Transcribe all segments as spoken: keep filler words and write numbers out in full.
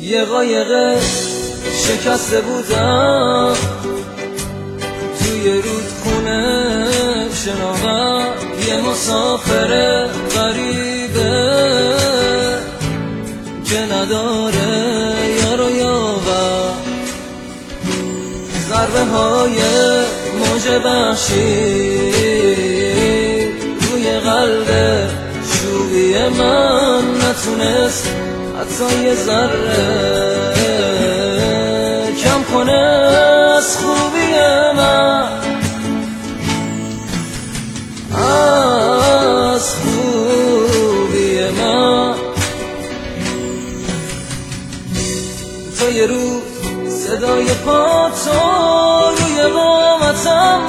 یه قایق شکسته بودم توی رودخونه شناور، یه مسافر غریبه که نداره یار و یاور. ضربه های موج وحشی روی قلب چوبی من نتونست حتی یه ذره کم کنه از خوبی من، از خوبی من. تا یه روز صدای پا تو روی قامتم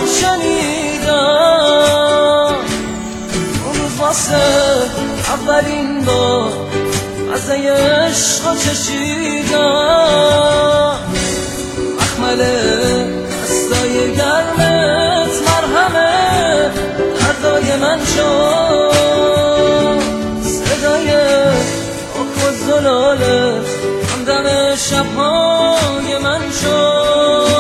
شنیدم، اون روز واسه اولین بار از عشق چشیدم. مخمل دستای گرمت مرهمه دردای من شد، صدای حک و زلالت همدم شبهای من شد.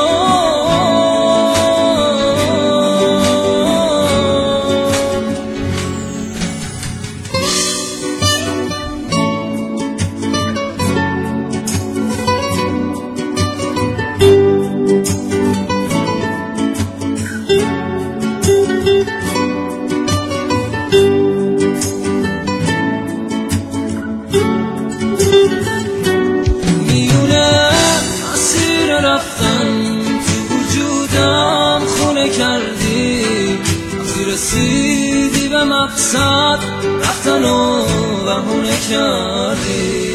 رسیدی به مقصد رفتن و بهونه کردی،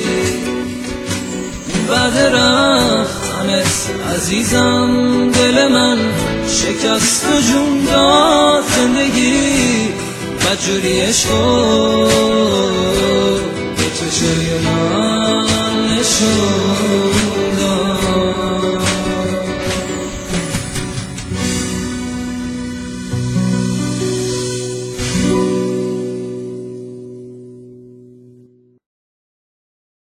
بعد رفتنت عزیزم دل من شکست و جون داد. زندگی بدجوری عشقو به تو جای من نشون داد.